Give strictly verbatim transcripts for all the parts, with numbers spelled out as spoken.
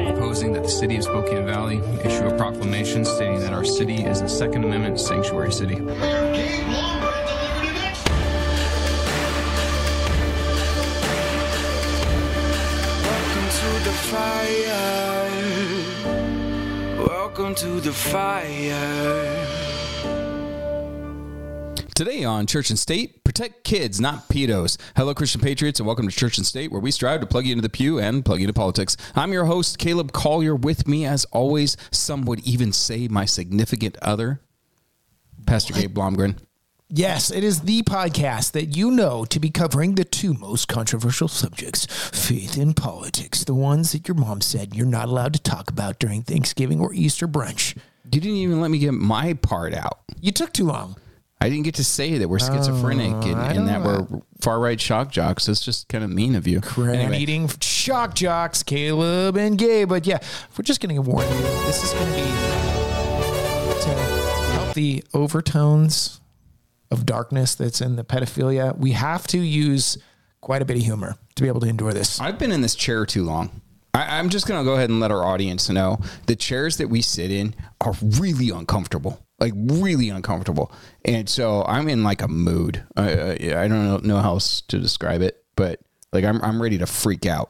proposing that the city of Spokane Valley issue a proclamation stating that our city is a Second Amendment sanctuary city. Mayor Gabe Lomgren delivered it next. Welcome to the fire. Welcome to the fire. Today on Church and State, protect kids, not pedos. Hello, Christian Patriots, and welcome to Church and State, where we strive to plug you into the pew and plug you into politics. I'm your host, Caleb Collier. With me, as always, some would even say my significant other, Pastor Gabe Blomgren. Yes, it is the podcast that you know to be covering the two most controversial subjects, faith and politics, the ones that your mom said you're not allowed to talk about during Thanksgiving or Easter brunch. You didn't even let me get my part out. You took too long. I didn't get to say that we're schizophrenic Oh, and, I and that don't we're far-right shock jocks. That's just kind of mean of you. Anyway. Eating shock jocks, Caleb and Gabe. But yeah, we're just getting a warning. This is going to be to help the overtones of darkness that's in the pedophilia. We have to use quite a bit of humor to be able to endure this. I've been in this chair too long. I, I'm just going to go ahead and let our audience know the chairs that we sit in are really uncomfortable. Like really uncomfortable. And so I'm in like a mood. I, I, I don't know, know how else to describe it, but like I'm I'm ready to freak out.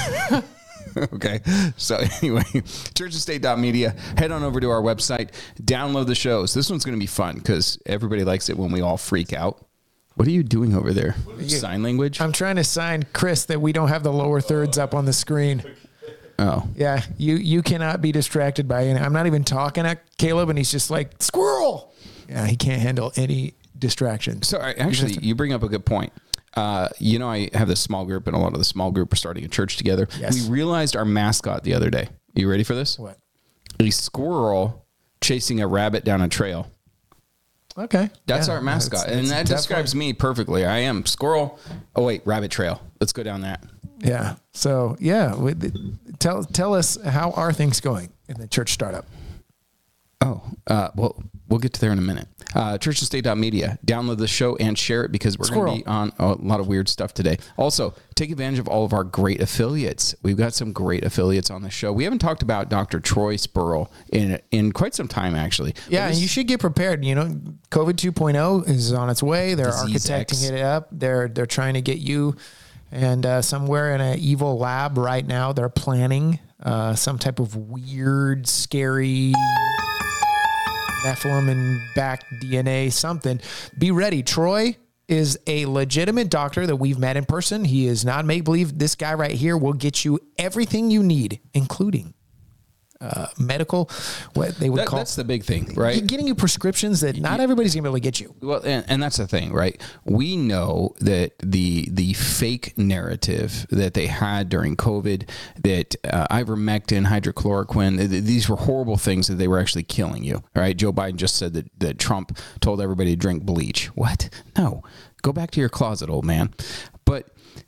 Okay. So anyway, church and state dot media, head on over to our website, download the shows. This one's going to be fun because everybody likes it when we all freak out. What are you doing over there? Sign language? I'm trying to sign Chris that we don't have the lower thirds up on the screen. Oh. Yeah, you you cannot be distracted by any. I'm not even talking at Caleb, and he's just like, squirrel. Yeah, he can't handle any distractions. So I, actually, you bring up a good point. Uh, you know, I have this small group, and a lot of the small group are starting a church together. Yes. We realized our mascot the other day. You ready for this? What? A squirrel chasing a rabbit down a trail. Okay. That's Yeah, our mascot. that's- and that's that describes definitely- me perfectly. I am squirrel. Oh, wait, rabbit trail. Let's go down that. Yeah. So, yeah. we- Tell tell us, how are things going in the church startup? Oh, uh, well, we'll get to there in a minute. Uh, church and state dot media. Download the show and share it because we're going to be on a lot of weird stuff today. Also, take advantage of all of our great affiliates. We've got some great affiliates on the show. We haven't talked about Doctor Troy Spurl in in quite some time, actually. Yeah, and you should get prepared. You know, COVID two point oh is on its way. They're Disease architecting X. it up. They're they're trying to get you, and uh, somewhere in an evil lab right now, they're planning uh, some type of weird, scary Nephilim and back D N A something. Be ready. Troy is a legitimate doctor that we've met in person. He is not make-believe. This guy right here will get you everything you need, including uh, medical, what they would That, call. that's the big thing, right? Getting you prescriptions that not everybody's going to be able to get you. Well, and, and that's the thing, right? We know that the the fake narrative that they had during COVID, that uh, ivermectin, hydrochloroquine, th- th- these were horrible things that they were actually killing you, right? Joe Biden just said that, that Trump told everybody to drink bleach. What? No. Go back to your closet, old man. But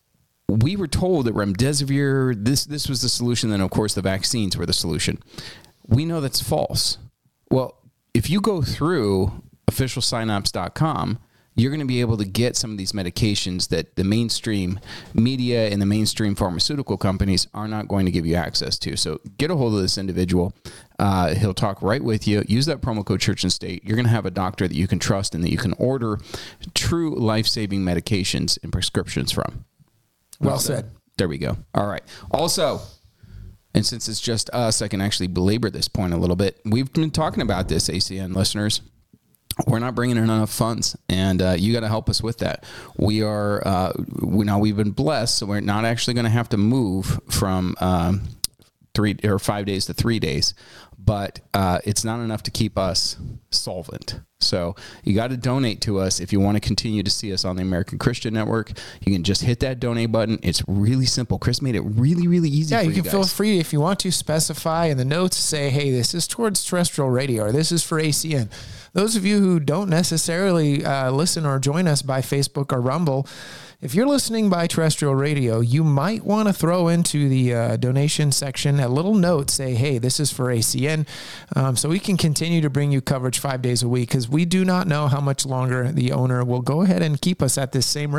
we were told that remdesivir, this this was the solution. Then, of course, the vaccines were the solution. We know that's false. Well, if you go through official signups dot com, you're going to be able to get some of these medications that the mainstream media and the mainstream pharmaceutical companies are not going to give you access to. So get a hold of this individual. Uh, he'll talk right with you. Use that promo code Church and State. You're going to have a doctor that you can trust and that you can order true life-saving medications and prescriptions from. Well said. There we go. All right. Also, and since it's just us, I can actually belabor this point a little bit. We've been talking about this, A C N listeners. We're not bringing in enough funds, and uh, you got to help us with that. We are, uh, we now we've been blessed, so we're not actually going to have to move from um, three or five days to three days, but uh, it's not enough to keep us solvent. So you got to donate to us if you want to continue to see us on the American Christian Network. You can just hit that donate button. It's really simple. Chris made it really, really easy. Yeah, for you you can guys. feel free if you want to specify in the notes, say, hey, this is towards terrestrial radio, or this is for A C N. Those of you who don't necessarily uh, listen or join us by Facebook or Rumble, if you're listening by terrestrial radio, you might want to throw into the uh, donation section a little note, say, hey, this is for A C N, um, so we can continue to bring you coverage five days a week, because we do not know how much longer the owner will go ahead and keep us at this same rate.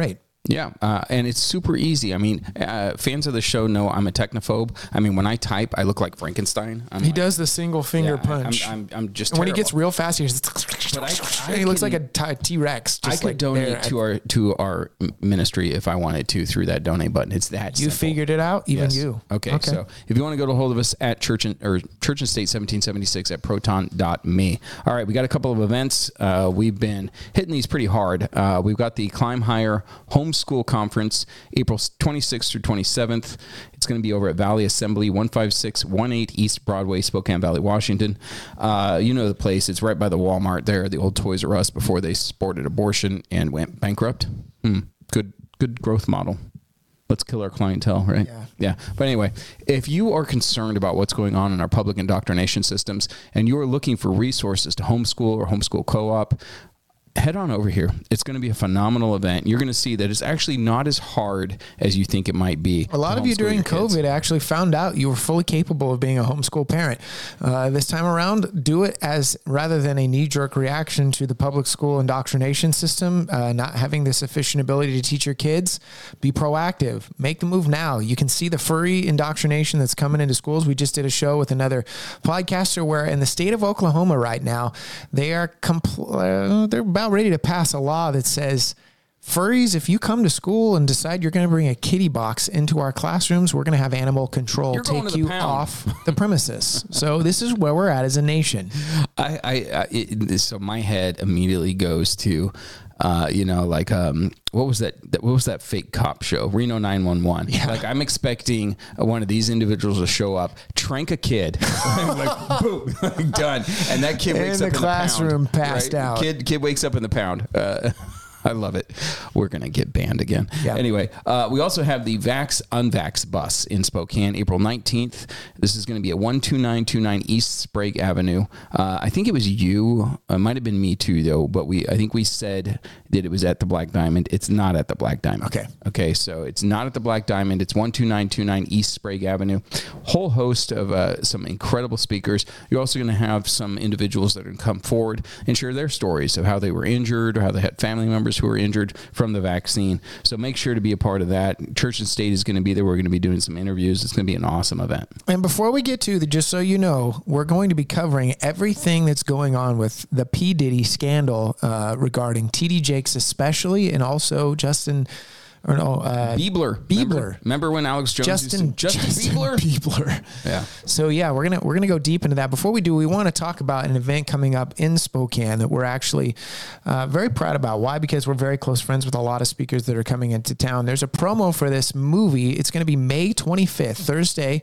Yeah, uh, and it's super easy. I mean, uh, fans of the show know I'm a technophobe. I mean, when I type, I look like Frankenstein. I'm He like, does the single finger yeah, punch. I'm, I'm, I'm just and when he terrible. gets real fast, he, just, I- I he looks can- like a t- T-Rex. I Just could like donate there. to our to our ministry if I wanted to through that donate button. It's that You simple. figured it out, even Yes. you. Okay, so if you want to get a hold of us at Church and or Church and State seventeen seventy-six at proton dot me. All right, we got a couple of events. Uh, we've been hitting these pretty hard. Uh, we've got the Climb Higher Homeschool Conference, April twenty-sixth through twenty-seventh. It's going to be over at Valley Assembly, one five six one eight East Broadway, Spokane Valley, Washington. Uh, you know the place. It's right by the Walmart there, the old Toys R Us before they sported abortion and went bankrupt. Hmm. Good, good growth model. Let's kill our clientele, right? Yeah. Yeah. But anyway, if you are concerned about what's going on in our public indoctrination systems and you're looking for resources to homeschool or homeschool co-op, head on over here. It's going to be a phenomenal event. You're going to see that it's actually not as hard as you think it might be. A lot to of you homeschool during your kids. COVID actually found out you were fully capable of being a homeschool parent. Uh, this time around, do it as rather than a knee-jerk reaction to the public school indoctrination system, uh, not having the sufficient ability to teach your kids. Be proactive. Make the move now. You can see the furry indoctrination that's coming into schools. We just did a show with another podcaster where in the state of Oklahoma right now, they are compl- uh, they're about ready to pass a law that says furries, if you come to school and decide you're going to bring a kitty box into our classrooms, we're going to have animal control You're going take to the you pound. off the premises. So this is where we're at as a nation. I, I, I it, so my head immediately goes to, uh, you know, like, um, what was that, that? What was that fake cop show? Reno nine one one. Yeah. Like I'm expecting uh, one of these individuals to show up, trank a kid, like boom, like, done, and that kid In wakes the up classroom, in the pound, passed right? out. Kid, kid wakes up in the pound. Uh, I love it. We're going to get banned again. Yeah. Anyway, uh, we also have the Vax Unvax bus in Spokane, April nineteenth. This is going to be at one two nine two nine East Sprague Avenue. Uh, I think it was you. It might have been me too, though. But we, I think we said that it was at the Black Diamond. It's not at the Black Diamond. Okay. Okay. So it's not at the Black Diamond. It's one two nine two nine East Sprague Avenue. Whole host of uh, some incredible speakers. You're also going to have some individuals that are going to come forward and share their stories of how they were injured or how they had family members who were injured from the vaccine. So make sure to be a part of that. Church and State is going to be there. We're going to be doing some interviews. It's going to be an awesome event. And before we get to the, just so you know, we're going to be covering everything that's going on with the P. Diddy scandal uh, regarding T D Jakes especially, and also Justin, or no, uh, Bieber. Bieber. Remember, remember when Alex Jones Justin, used to, Justin, Justin Bieber? Bieber. Yeah. So yeah, we're gonna we're gonna go deep into that. Before we do, we want to talk about an event coming up in Spokane that we're actually uh, very proud about. Why? Because we're very close friends with a lot of speakers that are coming into town. There's a promo for this movie. It's going to be May twenty-fifth, Thursday,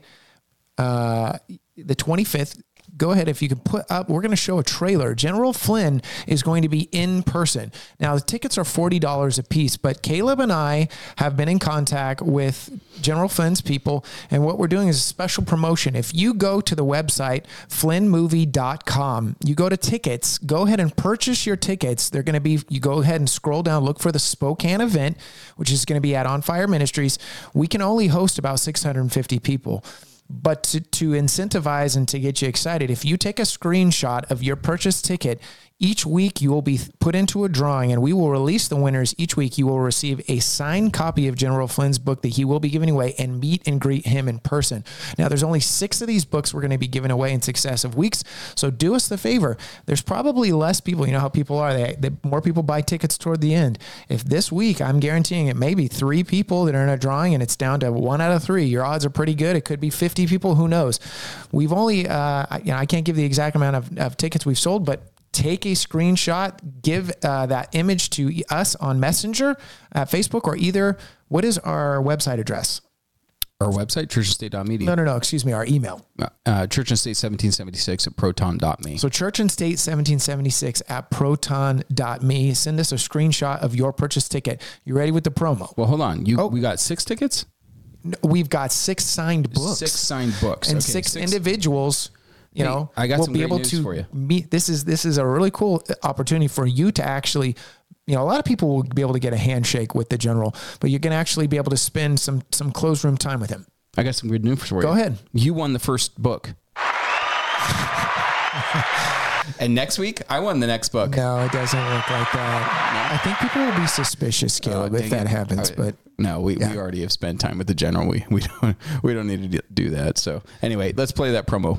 uh, the twenty-fifth. Go ahead, if you can put up, we're going to show a trailer. General Flynn is going to be in person. Now, the tickets are forty dollars a piece, but Caleb and I have been in contact with General Flynn's people, and what we're doing is a special promotion. If you go to the website, flynn movie dot com, you go to tickets, go ahead and purchase your tickets. They're going to be, you go ahead and scroll down, look for the Spokane event, which is going to be at On Fire Ministries. We can only host about six hundred fifty people. But to, to incentivize and to get you excited, if you take a screenshot of your purchased ticket, each week you will be put into a drawing and we will release the winners. Each week you will receive a signed copy of General Flynn's book that he will be giving away and meet and greet him in person. Now, there's only six of these books we're going to be giving away in successive weeks. So do us the favor. There's probably less people. You know how people are. They, they more people buy tickets toward the end. If this week, I'm guaranteeing it may be three people that are in a drawing and it's down to one out of three. Your odds are pretty good. It could be fifty people. Who knows? We've only, uh, I, you know, I can't give the exact amount of, of tickets we've sold, but take a screenshot, give uh, that image to us on Messenger at Facebook, or either, what is our website address? Our website, church and state dot media. No, no, no, excuse me, our email. Uh, Church and State seventeen seventy-six at proton dot me. So church and state seventeen seventy-six at proton dot me. Send us a screenshot of your purchase ticket. You ready with the promo? Well, hold on. You Oh. We got six tickets? We've got six signed books. Six signed books. And Okay, six, individuals, you Hey, know, I got will some be great able news to for you. meet. This is, this is a really cool opportunity for you to actually, you know, a lot of people will be able to get a handshake with the general, but you're going to actually be able to spend some, some closed room time with him. I got some good news for you. Go ahead. You won the first book. And next week, I won the next book. No, it doesn't work like that. I think people will be suspicious, Caleb, Oh, if dang that it. happens. I- But No, we, Yeah. we already have spent time with the general. We we don't we don't need to do that. So anyway, let's play that promo.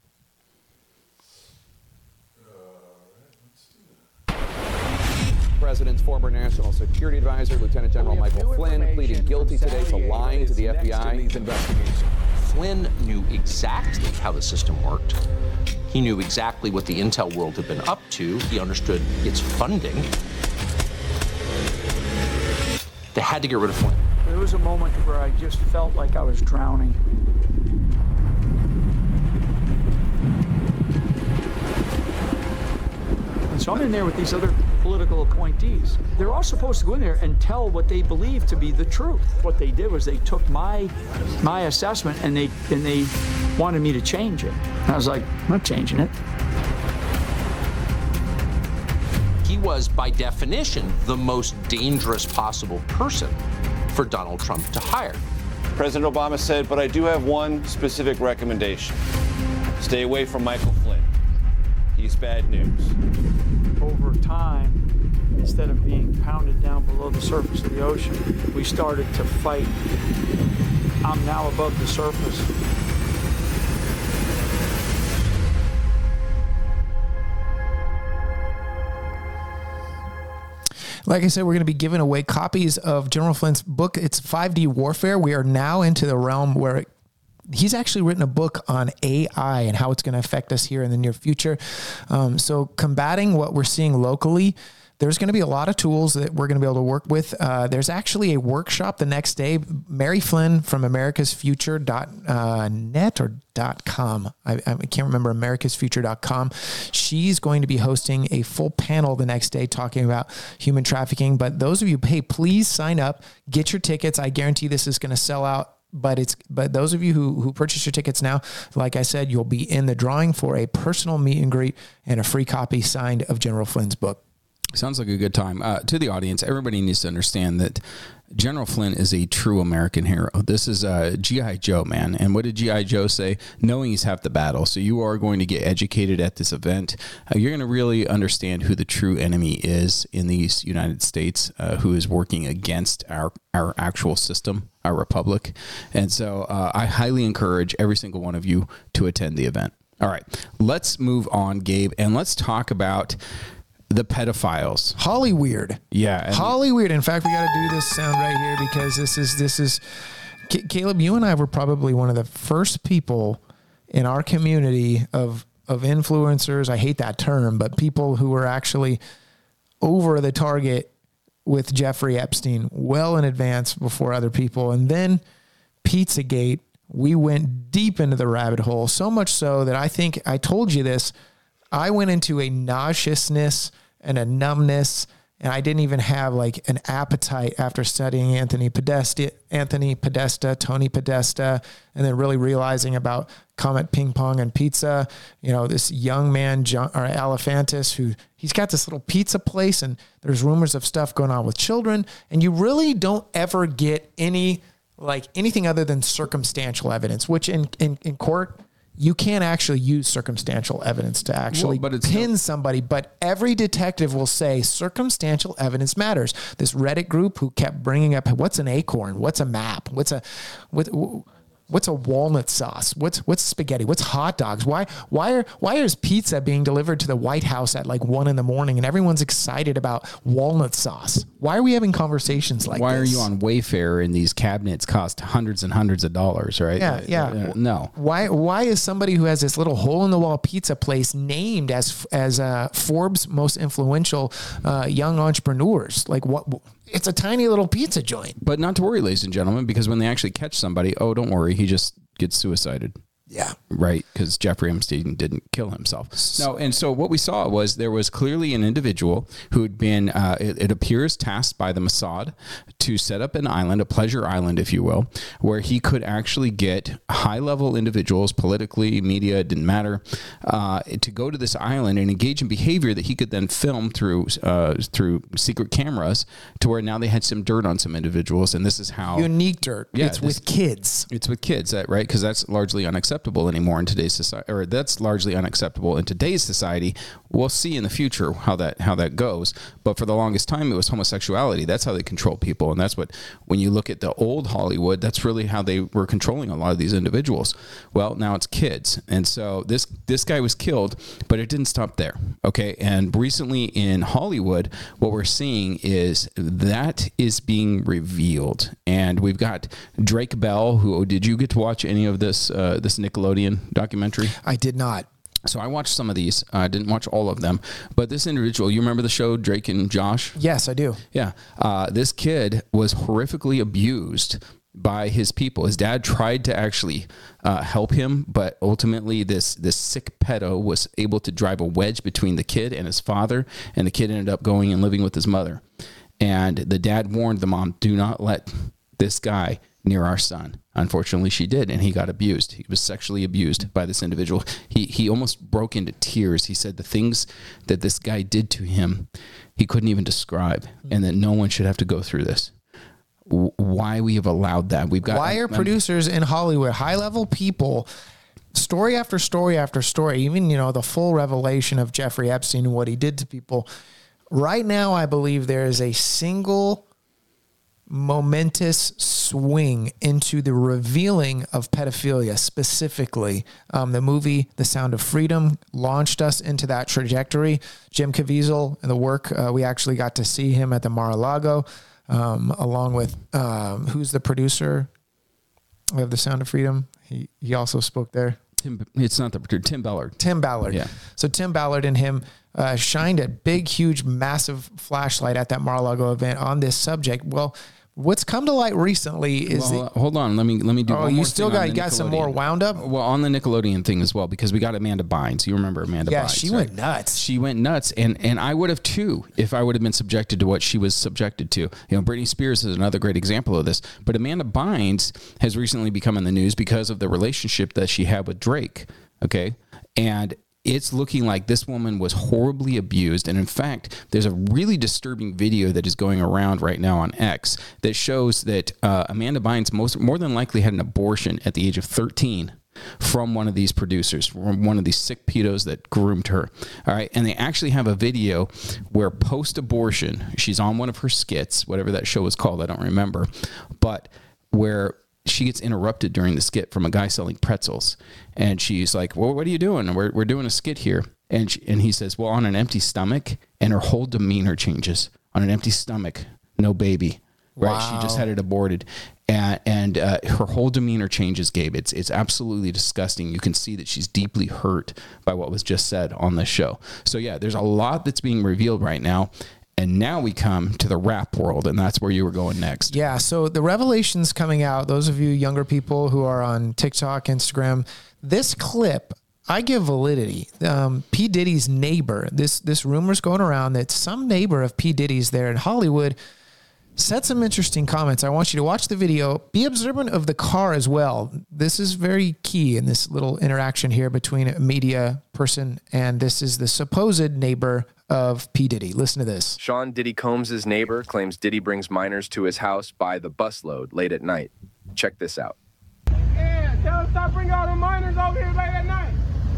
President's former National Security Advisor, Lieutenant General Michael Flynn, pleading guilty today to lying to the F B I in these investigations. Flynn knew exactly how the system worked. He knew exactly what the intel world had been up to. He understood its funding. They had to get rid of Flynn. There was a moment where I just felt like I was drowning. And so I'm in there with these other political appointees. They're all supposed to go in there and tell what they believe to be the truth. What they did was they took my my assessment and they and they wanted me to change it. And I was like, I'm not changing it. He was, by definition, the most dangerous possible person for Donald Trump to hire. President Obama said, but I do have one specific recommendation. Stay away from Michael Flynn. He's bad news. Over time, instead of being pounded down below the surface of the ocean, we started to fight. I'm now above the surface. like I said, we're going to be giving away copies of General Flynn's book. It's five D Warfare. We are now into the realm where it, he's actually written a book on A I and how it's going to affect us here in the near future. Um, so combating what we're seeing locally, there's going to be a lot of tools that we're going to be able to work with. Uh, there's actually a workshop the next day. Mary Flynn from americas future dot net or .com. I, I can't remember, americas future dot com. She's going to be hosting a full panel the next day talking about human trafficking. But those of you, hey, please sign up, get your tickets. I guarantee this is going to sell out. But it's but those of you who who purchase your tickets now, like I said, you'll be in the drawing for a personal meet and greet and a free copy signed of General Flynn's book. Sounds like a good time. Uh, to the audience, everybody needs to understand that General Flynn is a true American hero. This is uh, G I. Joe, man. And what did G I. Joe say? Knowing is half the battle. So you are going to get educated at this event. Uh, you're going to really understand who the true enemy is in the United States, uh, who is working against our, our actual system, our republic. And so uh, I highly encourage every single one of you to attend the event. All right, let's move on, Gabe, and let's talk about the pedophiles. Holly Weird. Yeah. and- Holly Weird. In fact, we got to do this sound right here because this is, this is, C- Caleb, you and I were probably one of the first people in our community of, of influencers. I hate that term, but people who were actually over the target with Jeffrey Epstein well in advance before other people. And then Pizzagate, we went deep into the rabbit hole, so much so that I think I told you this. I went into a nauseousness and a numbness, and I didn't even have like an appetite after studying Anthony Podesta, Anthony Podesta, Tony Podesta, and then really realizing about Comet Ping Pong and Pizza. You know, this young man, John, or Alephantis, who he's got this little pizza place, and there's rumors of stuff going on with children, and you really don't ever get any like anything other than circumstantial evidence, which in in, in court, you can't actually use circumstantial evidence to actually Well, but it's pin no- somebody, but every detective will say circumstantial evidence matters. This Reddit group who kept bringing up, what's an acorn? What's a map? What's a, what, what's a walnut sauce? What's, what's spaghetti? What's hot dogs? Why, why are, why is pizza being delivered to the White House at like one in the morning and everyone's excited about walnut sauce? Why are we having conversations like Why this? are you on Wayfair and these cabinets cost hundreds and hundreds of dollars, right? Yeah, Uh, yeah. uh, no. Why why is somebody who has this little hole in the wall pizza place named as as uh, Forbes' most influential uh, young entrepreneurs? Like what? It's a tiny little pizza joint. But not to worry, ladies and gentlemen, because when they actually catch somebody, oh, don't worry, he just gets suicided. Yeah. Right, because Jeffrey Epstein didn't kill himself. No, and so what we saw was there was clearly an individual who had been, uh, it, it appears, tasked by the Mossad to set up an island, a pleasure island, if you will, where he could actually get high-level individuals, politically, media, it didn't matter, uh, to go to this island and engage in behavior that he could then film through uh, through secret cameras, to where now they had some dirt on some individuals, and this is how Unique dirt. Yeah, it's this- with kids. it's with kids, that right? Because that's largely unacceptable. acceptable anymore in today's society, or that's largely unacceptable in today's society. We'll see in the future how that how that goes. But for the longest time, it was homosexuality. That's how they control people, and that's what, when you look at the old Hollywood, that's really how they were controlling a lot of these individuals. Well, now it's kids, and so this this guy was killed, but it didn't stop there. Okay, and recently in Hollywood, what we're seeing is that is being revealed, and we've got Drake Bell. Who did you get to watch any of this uh, this Nickelodeon documentary? I did not. So I watched some of these. I uh, didn't watch all of them, but this individual, you remember the show Drake and Josh? Yes, I do. Yeah, uh, this kid was horrifically abused by his people. His dad tried to actually uh, help him, but ultimately this this sick pedo was able to drive a wedge between the kid and his father, and the kid ended up going and living with his mother. And the dad warned the mom, do not let this guy near our son. Unfortunately, she did, and he got abused. He was sexually abused by this individual. He he almost broke into tears. He said the things that this guy did to him, he couldn't even describe, and that no one should have to go through this. Why we have allowed that? We've got why are producers in Hollywood, high level people, story after story after story, even, you know, the full revelation of Jeffrey Epstein and what he did to people. Right now, I believe there is a single momentous swing into the revealing of pedophilia. Specifically, um, the movie The Sound of Freedom launched us into that trajectory. Jim Caviezel and the work, uh, we actually got to see him at the Mar-a-Lago, um, along with um, who's the producer of The Sound of Freedom. He he also spoke there. Tim, it's not the producer, Tim Ballard. Tim Ballard. Yeah. So Tim Ballard and him uh, shined a big, huge, massive flashlight at that Mar-a-Lago event on this subject. Well, what's come to light recently is well, the, uh, hold on, let me let me do. Oh, one you more still thing got on you the got some more Nickelodeon. wound up. Well, on the Nickelodeon thing as well, because we got Amanda Bynes. You remember Amanda Yeah, Bynes? she right? went nuts. She went nuts, and and I would have too if I would have been subjected to what she was subjected to. You know, Britney Spears is another great example of this. But Amanda Bynes has recently become in the news because of the relationship that she had with Drake. Okay, and it's looking like this woman was horribly abused. And in fact, there's a really disturbing video that is going around right now on X that shows that uh, Amanda Bynes most more than likely had an abortion at the age of thirteen from one of these producers, from one of these sick pedos that groomed her. All right. And they actually have a video where post-abortion, she's on one of her skits, whatever that show was called, I don't remember, but where she gets interrupted during the skit from a guy selling pretzels. And she's like, well, what are you doing? We're, we're doing a skit here. And she, and he says, well, on an empty stomach. And her whole demeanor changes. On an empty stomach, no baby. Right? Wow. She just had it aborted. And, and uh, her whole demeanor changes, Gabe. It's, it's absolutely disgusting. You can see that she's deeply hurt by what was just said on this show. So yeah, there's a lot that's being revealed right now. And now we come to the rap world, and that's where you were going next. Yeah, so the revelations coming out, those of you younger people who are on TikTok, Instagram, this clip, I give validity. Um, P. Diddy's neighbor, this this rumor's going around that some neighbor of P. Diddy's there in Hollywood said some interesting comments. I want you to watch the video. Be observant of the car as well. This is very key in this little interaction here between a media person, and this is the supposed neighbor of P. Diddy. Listen to this. Sean Diddy Combs' neighbor claims Diddy brings minors to his house by the busload late at night. Check this out. Yeah, tell him stop bringing all the minors over here late at night.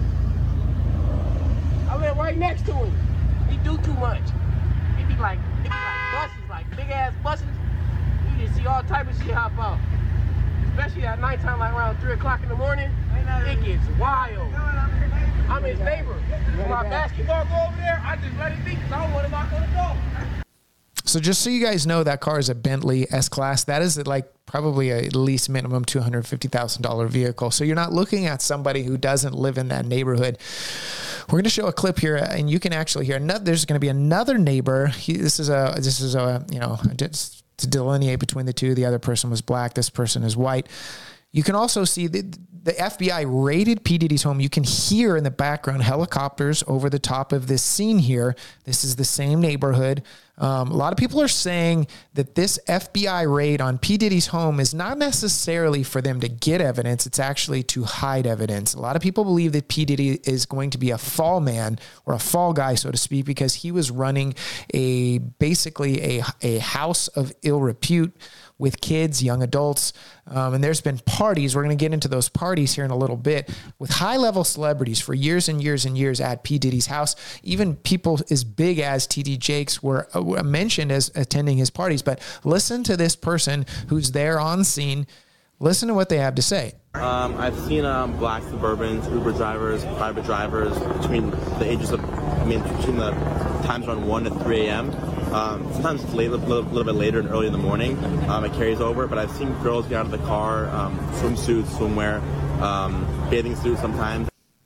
I live right next to him. He do too much. He be like, he be like buses, like big ass buses. You just see all type of shit hop out. Especially at nighttime, like around three o'clock in the morning. It gets wild. I'm his neighbor. When my basketball go over there, I just let it be because I don't want to knock on the door. So just so you guys know, that car is a Bentley S-Class. That is like probably a, at least minimum two hundred fifty thousand dollars vehicle. So you're not looking at somebody who doesn't live in that neighborhood. We're going to show a clip here, and you can actually hear another. There's going to be another neighbor. He, this is a, this is a, you know, just to delineate between the two. The other person was black. This person is white. You can also see that the F B I raided P. Diddy's home. You can hear in the background helicopters over the top of this scene here. This is the same neighborhood. Um, a lot of people are saying that this F B I raid on P. Diddy's home is not necessarily for them to get evidence. It's actually to hide evidence. A lot of people believe that P. Diddy is going to be a fall man or a fall guy, so to speak, because he was running a basically a, a house of ill repute with kids, young adults. Um, and there's been parties. We're going to get into those parties here in a little bit with high level celebrities for years and years and years at P. Diddy's house. Even people as big as T D Jakes were, uh, were mentioned as attending his parties. But listen to this person who's there on scene. Listen to what they have to say. Um, I've seen um, black Suburbans, Uber drivers, private drivers between the ages of, I mean, between the times around one to three a.m. Um, sometimes it's late, a little, little bit later and early in the morning. Um, it carries over, but I've seen girls get out of the car, um, swimsuits, swimwear, um, bathing suits sometimes.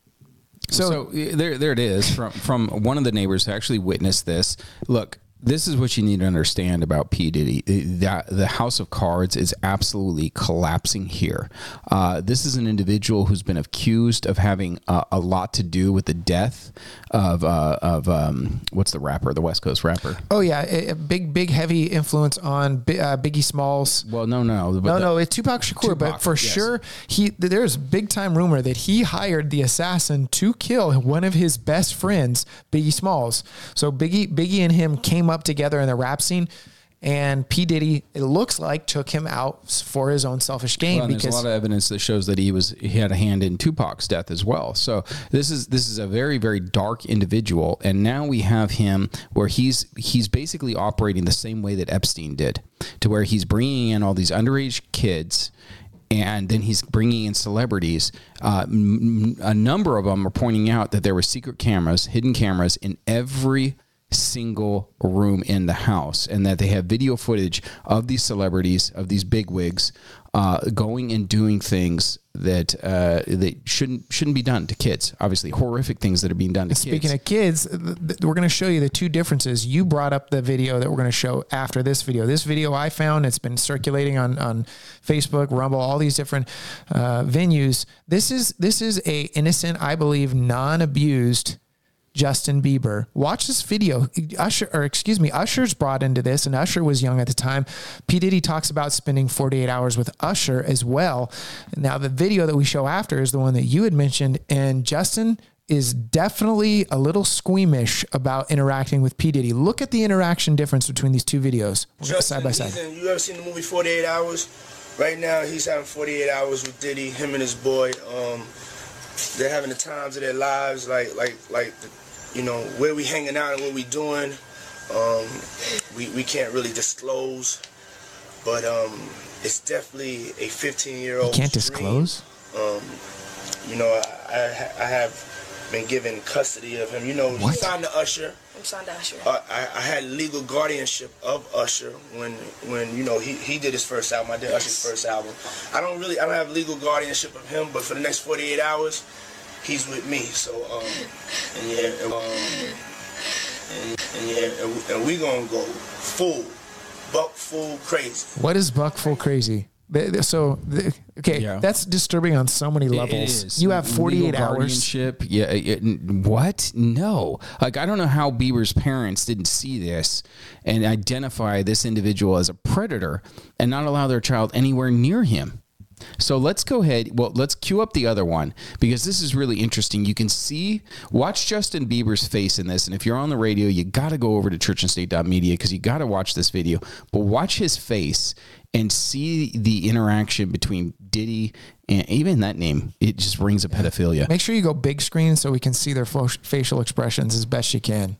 So, so there, there it is from from one of the neighbors who actually witnessed this. Look, this is what you need to understand about P. Diddy. That the House of Cards is absolutely collapsing here. Uh, this is an individual who's been accused of having uh, a lot to do with the death of uh, of um, what's the rapper, the West Coast rapper. Oh yeah, a, a big, big, heavy influence on B, uh, Biggie Smalls. Well, no, no, no, the, no, it's Tupac Shakur. Tupac, but for yes. sure, he there's big time rumor that he hired the assassin to kill one of his best friends, Biggie Smalls. So Biggie, Biggie and him came up together in the rap scene, and P. Diddy, it looks like, took him out for his own selfish gain. Well, because there's a lot of evidence that shows that he was he had a hand in Tupac's death as well. So this is this is a very, very dark individual, and now we have him where he's he's basically operating the same way that Epstein did, to where he's bringing in all these underage kids. And then he's bringing in celebrities. Uh, m- a number of them are pointing out that there were secret cameras, hidden cameras in every single room in the house, and that they have video footage of these celebrities, of these bigwigs, uh, going and doing things that uh, that shouldn't shouldn't be done to kids. Obviously, horrific things that are being done to Speaking kids. of kids, th- th- we're going to show you the two differences. You brought up the video that we're going to show after this video. This video I found, it's been circulating on, on Facebook, Rumble, all these different uh, venues. This is this is a innocent, I believe, non-abused Justin Bieber. Watch this video. Usher, or excuse me, Usher's brought into this, and Usher was young at the time. P. Diddy talks about spending forty-eight hours with Usher as well. Now, the video that we show after is the one that you had mentioned, and Justin is definitely a little squeamish about interacting with P. Diddy. Look at the interaction difference between these two videos. We'll go side by side. In, you ever seen the movie forty-eight hours? Right now, he's having forty-eight hours with Diddy, him and his boy. Um, they're having the times of their lives, like, like, like, the, you know, where we hanging out and what we doing. Um, we, we can't really disclose, but um, it's definitely a fifteen-year-old. You can't disclose? Um, you know, I, I, I have been given custody of him. You know, What? he signed to Usher. I'm signed to Usher. Uh, I, I had legal guardianship of Usher when, when you know, he, he did his first album. I did Yes. Usher's first album. I don't really, I don't have legal guardianship of him, but for the next forty-eight hours, he's with me. So, um, and yeah, and, um, and, and yeah, and, we- and we gonna go full, buck full crazy. What is Buck Full Crazy? The- the- So, the, okay, Yeah. that's disturbing on so many It levels. is. You have forty-eight Legal hours. guardianship. Yeah. It, what? No. Like, I don't know how Bieber's parents didn't see this and identify this individual as a predator and not allow their child anywhere near him. So let's go ahead. Well, let's cue up the other one because this is really interesting. You can see, watch Justin Bieber's face in this. And if you're on the radio, you got to go over to church and state dot media because you got to watch this video. But watch his face and see the interaction between Diddy and even that name. It just rings a pedophilia. Make sure you go big screen so we can see their fo- facial expressions as best you can.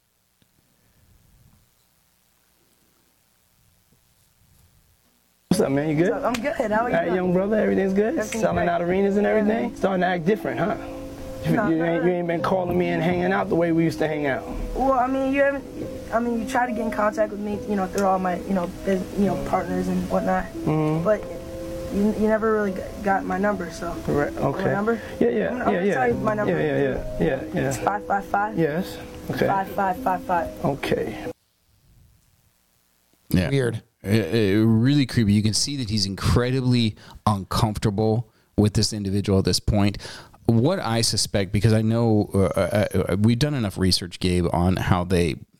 What's up, man? You good? I'm good. How are you? All right, doing? young brother, everything's good? Everything's Selling great. out arenas and everything? Starting to act different, huh? You, No, you no, ain't, no. you ain't been calling me and hanging out the way we used to hang out. Well, I mean, you haven't. I mean, you try to get in contact with me, you know, through all my, you know, biz, you know, partners and whatnot. Mhm. But you, you never really g- got my number, so. Right, okay. My number? Yeah, yeah, I'm, I'm yeah, gonna yeah. tell you my number. Yeah, yeah, yeah, yeah, It's yeah. five five five. Yes, okay. Five five five five. Okay. Yeah. Weird. Uh, uh, really creepy. You can see that he's incredibly uncomfortable with this individual at this point. What I suspect, because I know uh, uh, uh, we've done enough research, Gabe, on how they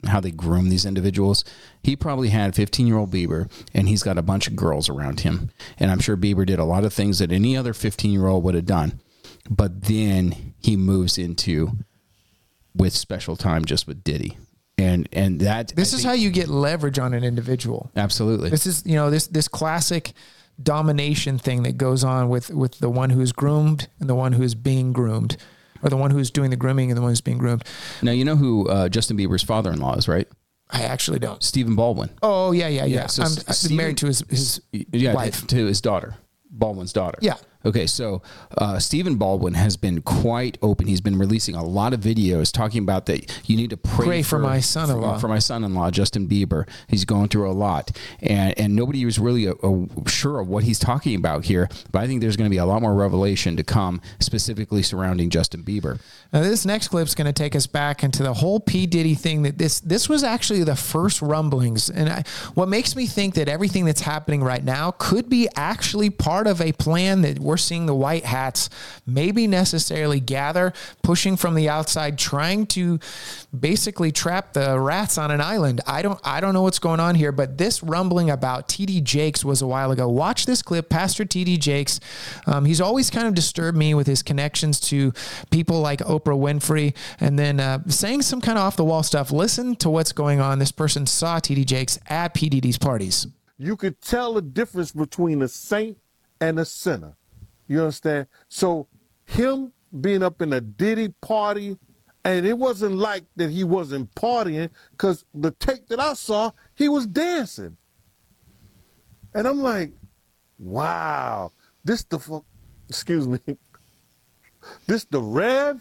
how they groom these individuals. He probably had fifteen-year-old Bieber, and he's got a bunch of girls around him. And I'm sure Bieber did a lot of things that any other fifteen-year-old would have done. But then he moves into with special time just with Diddy. And and that This I is think, how you get leverage on an individual. Absolutely. This is, you know, this this classic domination thing that goes on with, with the one who's groomed and the one who's being groomed, or the one who's doing the grooming and the one who's being groomed. Now, you know who uh, Justin Bieber's father-in-law is, right? I actually don't. Stephen Baldwin. Oh, yeah, yeah, yeah. Yeah, so I'm, S- I'm Stephen- married to his, his yeah, wife. to his daughter, Baldwin's daughter. Yeah. Okay, so uh, Stephen Baldwin has been quite open. He's been releasing a lot of videos talking about that you need to pray, Pray for my son-in-law. For, for my son-in-law, Justin Bieber. He's going through a lot, and and nobody was really a, a, sure of what he's talking about here. But I think there's going to be a lot more revelation to come, specifically surrounding Justin Bieber. Now, this next clip is going to take us back into the whole P. Diddy thing. That this this was actually the first rumblings, and I, what makes me think that everything that's happening right now could be actually part of a plan that we're seeing the white hats maybe necessarily gather, pushing from the outside, trying to basically trap the rats on an island. I don't I don't know what's going on here, but this rumbling about T D Jakes was a while ago. Watch this clip, Pastor T D Jakes. Um, he's always kind of disturbed me with his connections to people like Oprah Winfrey, and then uh, saying some kind of off the wall stuff. Listen to what's going on. This person saw T D Jakes at P. Diddy's parties. You could tell the difference between a saint and a sinner. You understand? So him being up in a Diddy party, and it wasn't like that he wasn't partying, because the tape that I saw, he was dancing. And I'm like, wow, this the fuck, excuse me, this the Rev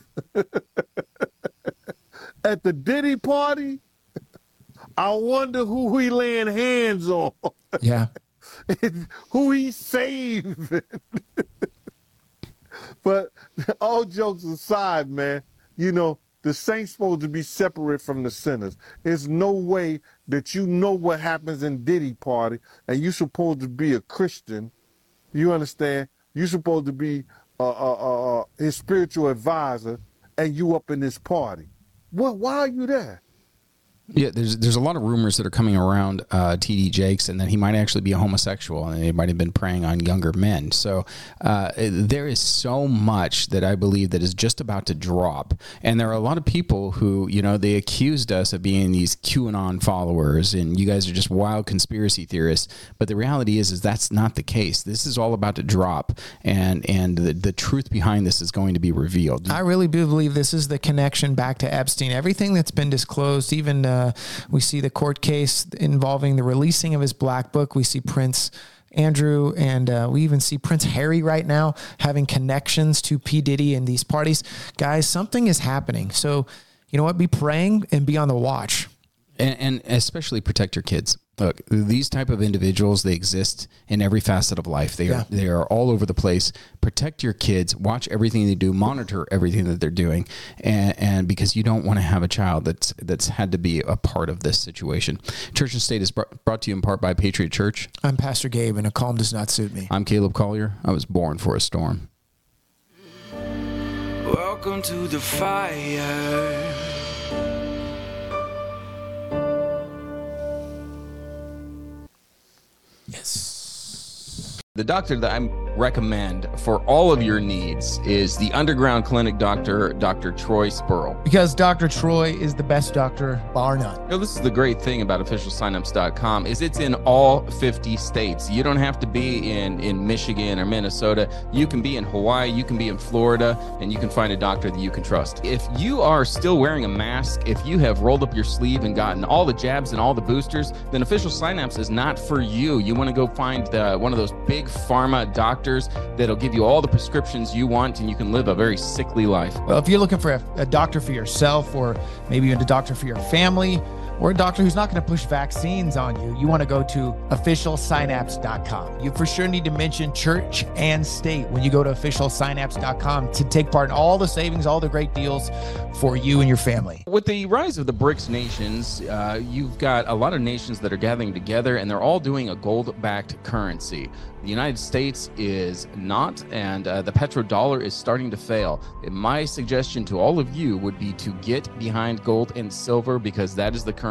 at the Diddy party? I wonder who he laying hands on. Yeah. Who he saved. But all jokes aside, man, you know, the saints supposed to be separate from the sinners. There's no way that you know what happens in Diddy party and you're supposed to be a Christian. You understand? You're supposed to be uh, uh, uh, his spiritual advisor, and you up in this party. What? Why are you there? Yeah, there's there's a lot of rumors that are coming around uh, T D Jakes, and that he might actually be a homosexual, and they might have been preying on younger men. So uh, there is so much that I believe that is just about to drop. And there are a lot of people who, you know, they accused us of being these QAnon followers, and you guys are just wild conspiracy theorists. But the reality is, is that's not the case. This is all about to drop, and and the, the truth behind this is going to be revealed. I really do believe this is the connection back to Epstein. Everything that's been disclosed, even uh, we see the court case involving the releasing of his black book. We see Prince Andrew, and uh, we even see Prince Harry right now having connections to P. Diddy and these parties. Guys, something is happening. So, you know what? Be praying and be on the watch. And, and especially protect your kids. Look, these type of individuals, they exist in every facet of life. They Yeah. are they are all over the place. Protect your kids. Watch everything they do. Monitor everything that they're doing, and, and because you don't want to have a child that's that's had to be a part of this situation. Church and State is brought, brought to you in part by Patriot Church. I'm Pastor Gabe, and a calm does not suit me. I'm Caleb Collier. I was born for a storm. Welcome to the fire. The doctor that I recommend for all of your needs is the Underground Clinic doctor, Doctor Troy Spurl. Because Doctor Troy is the best doctor, bar none. You know, this is the great thing about official signups dot com is it's in all fifty states. You don't have to be in, in Michigan or Minnesota. You can be in Hawaii, you can be in Florida, and you can find a doctor that you can trust. If you are still wearing a mask, if you have rolled up your sleeve and gotten all the jabs and all the boosters, then Official Signups is not for you. You want to go find uh, one of those big pharma doctors that'll give you all the prescriptions you want, and you can live a very sickly life. Well, if you're looking for a, a doctor for yourself, or maybe even a doctor for your family, or a doctor who's not going to push vaccines on you, you want to go to official signups dot com. You for sure need to mention church and state when you go to official signups dot com to take part in all the savings, all the great deals for you and your family. With the rise of the BRICS nations, uh, you've got a lot of nations that are gathering together, and they're all doing a gold-backed currency. The United States is not, and uh, the petrodollar is starting to fail. And my suggestion to all of you would be to get behind gold and silver, because that is the currency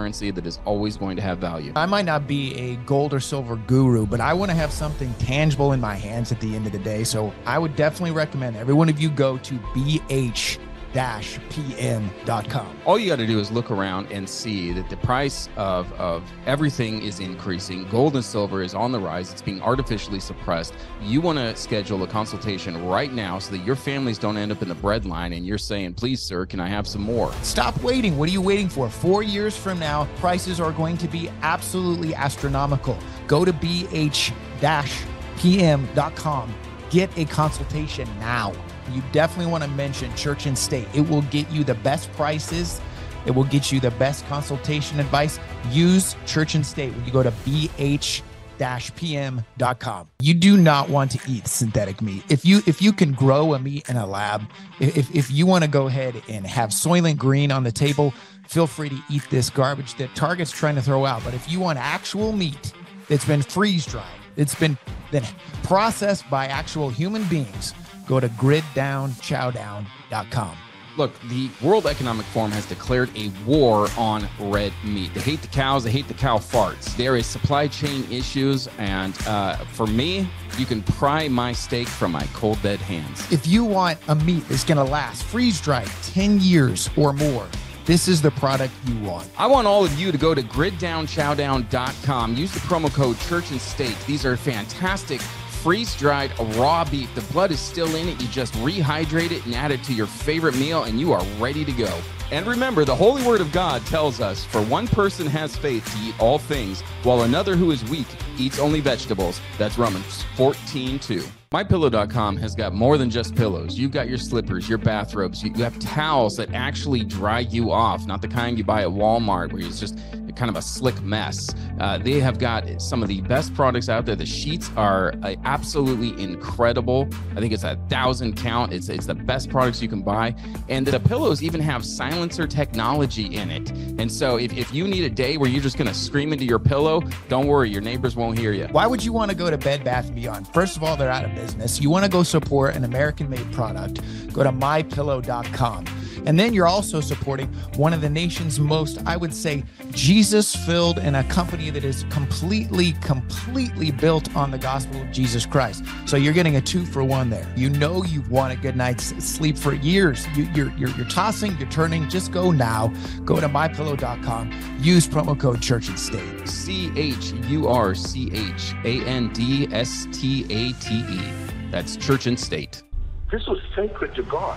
currency that is always going to have value. I might not be a gold or silver guru, but I want to have something tangible in my hands at the end of the day. So I would definitely recommend every one of you go to b h dash p m dot com. All you got to do is look around and see that the price of, of everything is increasing. Gold and silver is on the rise. It's being artificially suppressed. You want to schedule a consultation right now so that your families don't end up in the bread line and you're saying, please, sir, can I have some more? Stop waiting. What are you waiting for? Four years from now, prices are going to be absolutely astronomical. Go to b h dash p m dot com. Get a consultation now. You definitely want to mention Church and State. It will get you the best prices. It will get you the best consultation advice. Use Church and State when you go to b h dash p m dot com. You do not want to eat synthetic meat. If you if you can grow a meat in a lab, if, if you want to go ahead and have Soylent Green on the table, feel free to eat this garbage that Target's trying to throw out. But if you want actual meat that's been freeze-dried, it's been, been processed by actual human beings, go to grid down chow down dot com. Look, the World Economic Forum has declared a war on red meat. They hate the cows. They hate the cow farts. There is supply chain issues. And uh, for me, you can pry my steak from my cold, dead hands. If you want a meat that's going to last freeze-dried ten years or more, this is the product you want. I want all of you to go to grid down chow down dot com. Use the promo code Church and State. These are fantastic freeze-dried raw beef. The blood is still in it. You just rehydrate it and add it to your favorite meal, and you are ready to go. And remember, the Holy Word of God tells us, for one person has faith to eat all things, while another who is weak eats only vegetables. That's Romans fourteen two. my pillow dot com has got more than just pillows. You've got your slippers, your bathrobes. You have towels that actually dry you off, not the kind you buy at Walmart where it's just kind of a slick mess. Uh, they have got some of the best products out there. The sheets are uh, absolutely incredible. I think it's a thousand count. It's, it's the best products you can buy. And the pillows even have silencer technology in it. And so if, if you need a day where you're just going to scream into your pillow, don't worry, your neighbors won't hear you. Why would you want to go to Bed Bath and Beyond? First of all, they're out of business. You want to go support an American-made product, go to my pillow dot com. And then you're also supporting one of the nation's most, I would say, Jesus-filled, and a company that is completely, completely built on the gospel of Jesus Christ. So you're getting a two for one there. You know you've won a good night's sleep for years. You, you're, you're, you're tossing, you're turning. Just go now. Go to my pillow dot com. Use promo code Church and State. C H U R C H A N D S T A T E. That's Church and State. This was sacred to God.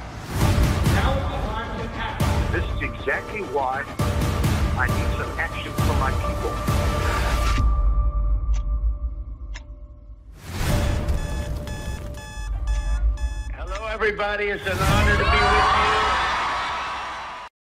This is exactly why I need some action from my people. Hello, everybody. It's an honor to be with you.